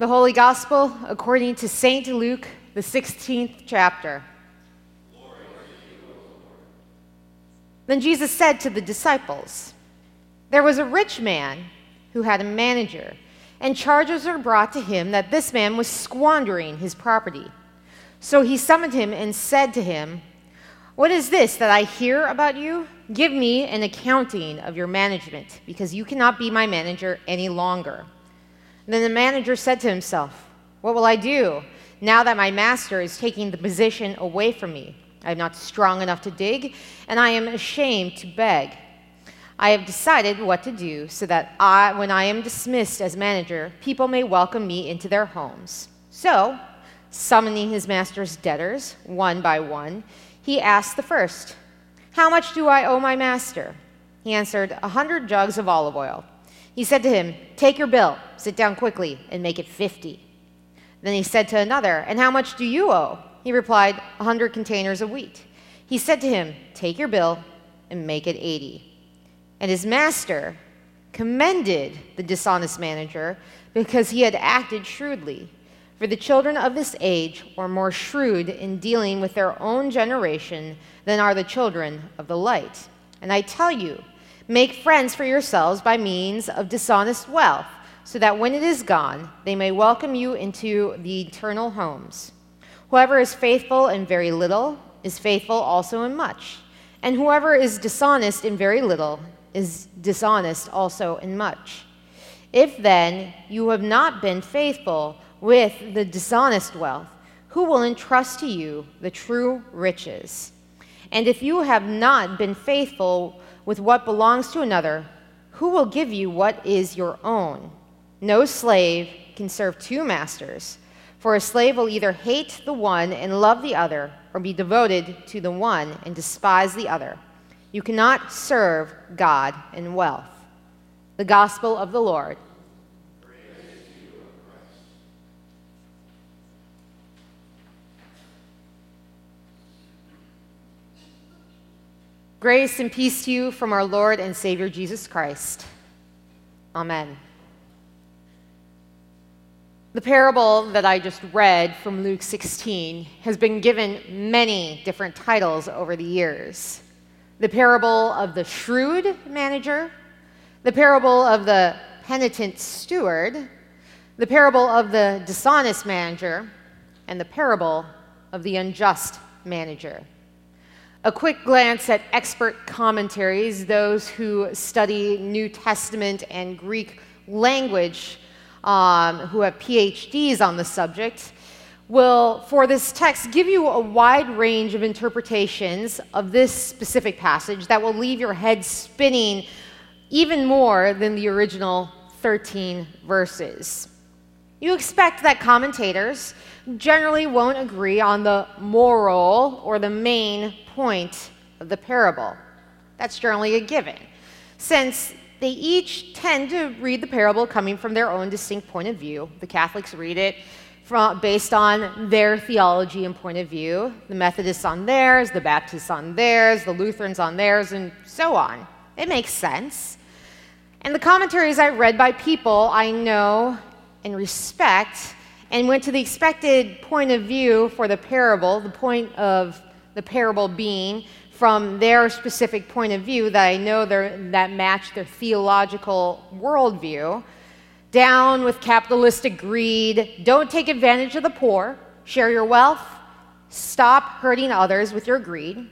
The Holy Gospel according to St. Luke, the 16th chapter. Then Jesus said to the disciples, "There was a rich man who had a manager, and charges were brought to him that this man was squandering his property. So he summoned him and said to him, 'What is this that I hear about you? Give me an accounting of your management, because you cannot be my manager any longer.' And then the manager said to himself, 'What will I do now that my master is taking the position away from me? I am not strong enough to dig, and I am ashamed to beg. I have decided what to do so that when I am dismissed as manager, people may welcome me into their homes.' So, summoning his master's debtors, one by one, he asked the first, 'How much do I owe my master?' He answered, 100 jugs of olive oil. He said to him, 'Take your bill, sit down quickly, and make it 50. Then he said to another, 'And how much do you owe?' He replied, 100 containers of wheat. He said to him, 'Take your bill and make it 80. And his master commended the dishonest manager because he had acted shrewdly. For the children of this age are more shrewd in dealing with their own generation than are the children of the light. And I tell you, make friends for yourselves by means of dishonest wealth, so that when it is gone, they may welcome you into the eternal homes. Whoever is faithful in very little is faithful also in much, and whoever is dishonest in very little is dishonest also in much. If then you have not been faithful with the dishonest wealth, who will entrust to you the true riches? And if you have not been faithful with what belongs to another, who will give you what is your own? No slave can serve two masters, for a slave will either hate the one and love the other, or be devoted to the one and despise the other. You cannot serve God and wealth." The Gospel of the Lord. Praise to you, O Christ. Grace and peace to you from our Lord and Savior Jesus Christ. Amen. The parable that I just read from Luke 16 has been given many different titles over the years. The parable of the shrewd manager, the parable of the penitent steward, the parable of the dishonest manager, and the parable of the unjust manager. A quick glance at expert commentaries, those who study New Testament and Greek language, who have PhDs on the subject, will, for this text, give you a wide range of interpretations of this specific passage that will leave your head spinning even more than the original 13 verses. You expect that commentators generally won't agree on the moral or the main point of the parable. That's generally a given, since they each tend to read the parable coming from their own distinct point of view. The Catholics read it based on their theology and point of view, the Methodists on theirs, the Baptists on theirs, the Lutherans on theirs, and so on. It makes sense. And the commentaries I read by people I know and respect and went to the expected point of view for the parable, the point of the parable being from their specific point of view that I know that match their theological worldview. Down with capitalistic greed, don't take advantage of the poor, share your wealth, stop hurting others with your greed.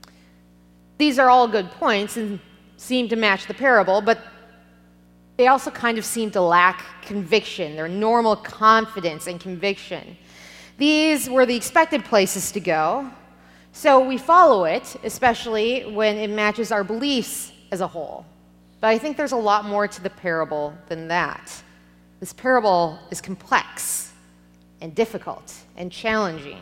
These are all good points and seem to match the parable, but they also kind of seem to lack conviction, their normal confidence and conviction. These were the expected places to go, so we follow it, especially when it matches our beliefs as a whole. But I think there's a lot more to the parable than that. This parable is complex and difficult and challenging.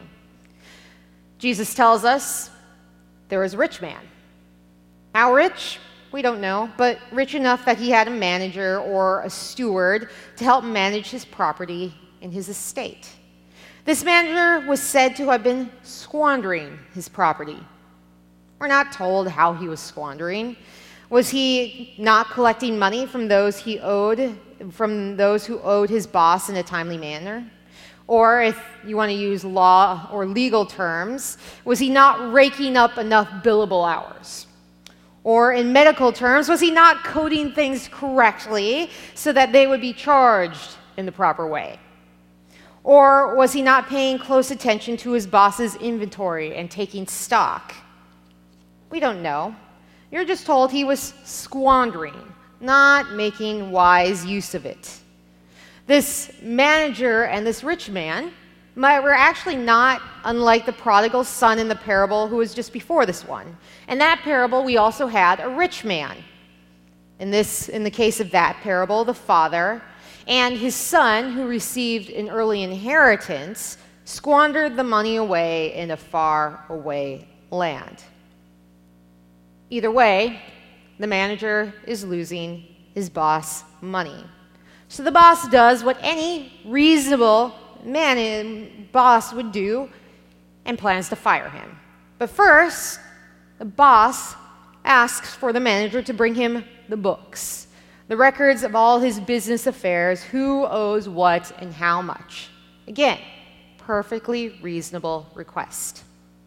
Jesus tells us there was a rich man. How rich? We don't know, but rich enough that he had a manager or a steward to help manage his property and his estate. This manager was said to have been squandering his property. We're not told how he was squandering. Was he not collecting money from those he owed from those who owed his boss in a timely manner? Or if you want to use law or legal terms, was he not raking up enough billable hours? Or in medical terms, was he not coding things correctly so that they would be charged in the proper way? Or was he not paying close attention to his boss's inventory and taking stock? We don't know. You're just told he was squandering, not making wise use of it. This manager and this rich man were actually not unlike the prodigal son in the parable who was just before this one. In that parable, we also had a rich man. In the case of that parable, the father and his son, who received an early inheritance, squandered the money away in a far away land. Either way, the manager is losing his boss money. So the boss does what any reasonable boss would do and plans to fire him. But first, the boss asks for the manager to bring him the books, the records of all his business affairs, who owes what and how much. Again, perfectly reasonable request.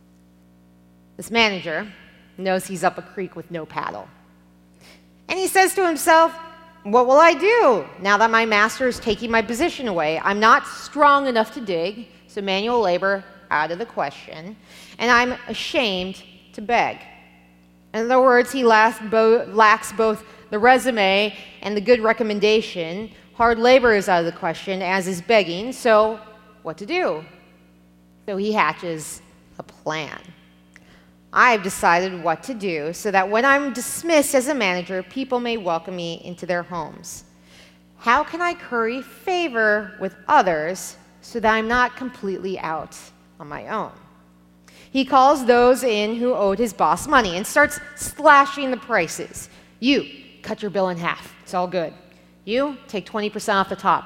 This manager knows he's up a creek with no paddle. And he says to himself, what will I do now that my master is taking my position away? I'm not strong enough to dig, so manual labor out of the question, and I'm ashamed to beg. In other words, he lacks both the resume and the good recommendation. Hard labor is out of the question, as is begging, so what to do? So he hatches a plan. I've decided what to do so that when I'm dismissed as a manager, people may welcome me into their homes. How can I curry favor with others so that I'm not completely out on my own? He calls those in who owed his boss money and starts slashing the prices. You, cut your bill in half. It's all good. You, take 20% off the top.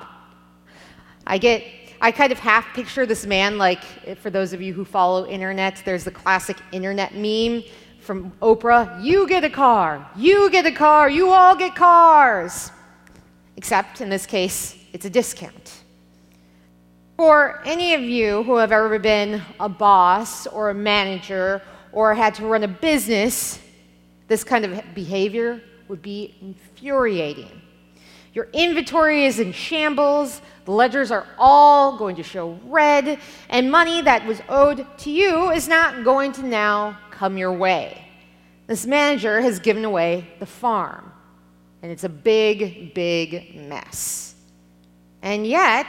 I kind of half picture this man like, for those of you who follow internet, there's the classic internet meme from Oprah, you get a car, you get a car, you all get cars. Except in this case, it's a discount. For any of you who have ever been a boss or a manager or had to run a business, this kind of behavior would be infuriating. Your inventory is in shambles, the ledgers are all going to show red, and money that was owed to you is not going to now come your way. This manager has given away the farm, and it's a big, big mess. And yet,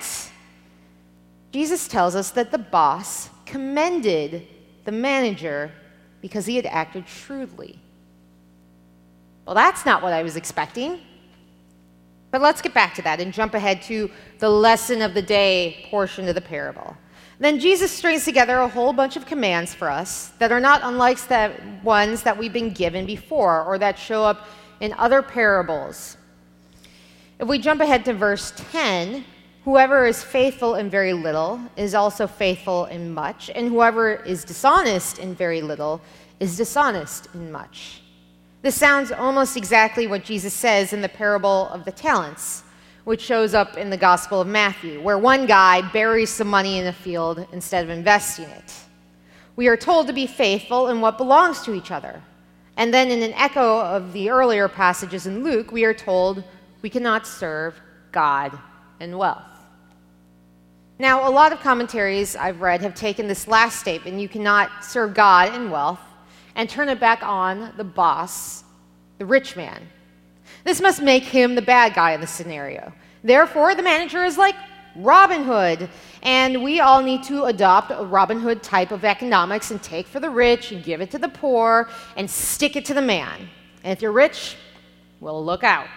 Jesus tells us that the boss commended the manager because he had acted shrewdly. Well, that's not what I was expecting. But let's get back to that and jump ahead to the lesson of the day portion of the parable. Then Jesus strings together a whole bunch of commands for us that are not unlike the ones that we've been given before or that show up in other parables. If we jump ahead to verse 10, whoever is faithful in very little is also faithful in much, and whoever is dishonest in very little is dishonest in much. This sounds almost exactly what Jesus says in the parable of the talents, which shows up in the Gospel of Matthew, where one guy buries some money in a field instead of investing it. We are told to be faithful in what belongs to each other. And then in an echo of the earlier passages in Luke, we are told we cannot serve God and wealth. Now, a lot of commentaries I've read have taken this last statement, you cannot serve God and wealth, and turn it back on the boss, the rich man. This must make him the bad guy in the scenario. Therefore, the manager is like Robin Hood, and we all need to adopt a Robin Hood type of economics and take for the rich and give it to the poor and stick it to the man. And if you're rich, well, look out.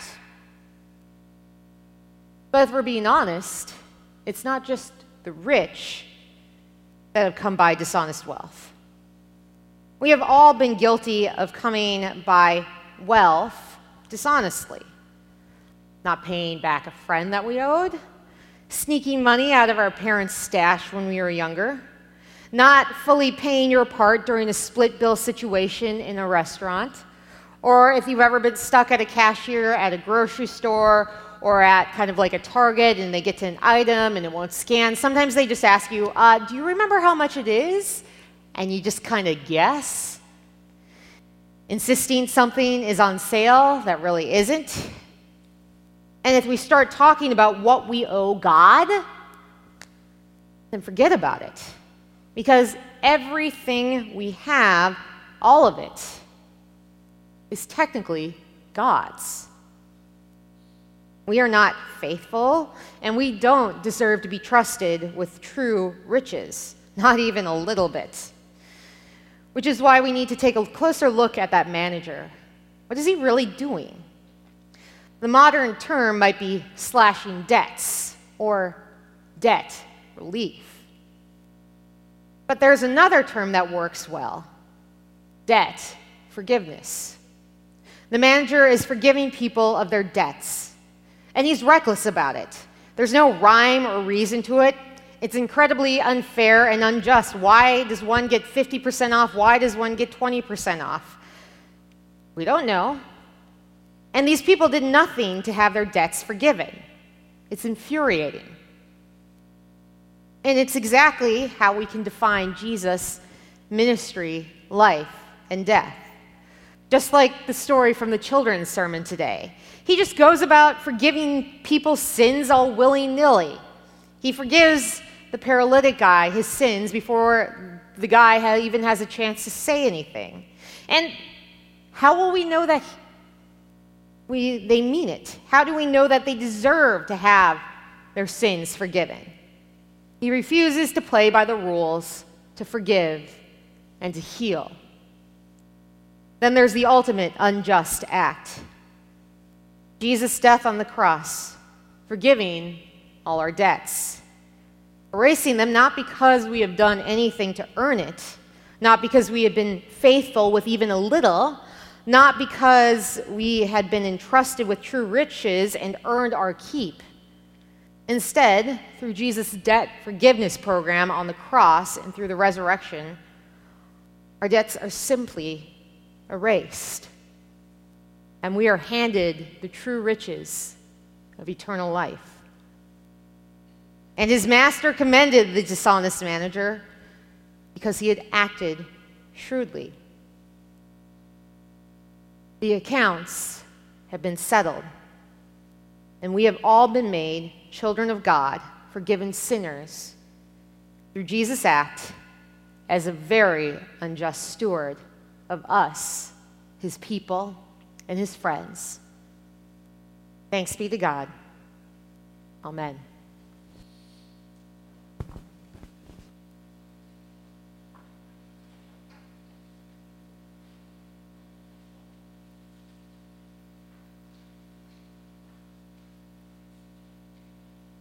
But if we're being honest, it's not just the rich that have come by dishonest wealth. We have all been guilty of coming by wealth dishonestly. Not paying back a friend that we owed, sneaking money out of our parents' stash when we were younger, not fully paying your part during a split bill situation in a restaurant, or if you've ever been stuck at a cashier at a grocery store or at kind of like a Target and they get to an item and it won't scan. Sometimes they just ask you, do you remember how much it is? And you just kind of guess, insisting something is on sale that really isn't. And if we start talking about what we owe God, then forget about it. Because everything we have, all of it, is technically God's. We are not faithful, and we don't deserve to be trusted with true riches, not even a little bit. Which is why we need to take a closer look at that manager. What is he really doing? The modern term might be slashing debts or debt relief. But there's another term that works well: debt forgiveness. The manager is forgiving people of their debts, and he's reckless about it. There's no rhyme or reason to it. It's incredibly unfair and unjust. Why does one get 50% off? Why does one get 20% off? We don't know. And these people did nothing to have their debts forgiven. It's infuriating. And it's exactly how we can define Jesus' ministry, life, and death. Just like the story from the children's sermon today. He just goes about forgiving people's sins all willy-nilly. He forgives the paralytic guy his sins before the guy even has a chance to say anything. And how will we know that they mean it? How do we know that they deserve to have their sins forgiven? He refuses to play by the rules, to forgive, and to heal. Then there's the ultimate unjust act: Jesus' death on the cross, forgiving all our debts, erasing them not because we have done anything to earn it, not because we have been faithful with even a little, not because we had been entrusted with true riches and earned our keep. Instead, through Jesus' debt forgiveness program on the cross and through the resurrection, our debts are simply erased, and we are handed the true riches of eternal life. And his master commended the dishonest manager because he had acted shrewdly. The accounts have been settled, and we have all been made children of God, forgiven sinners, through Jesus' act as a very unjust steward of us, his people, and his friends. Thanks be to God. Amen.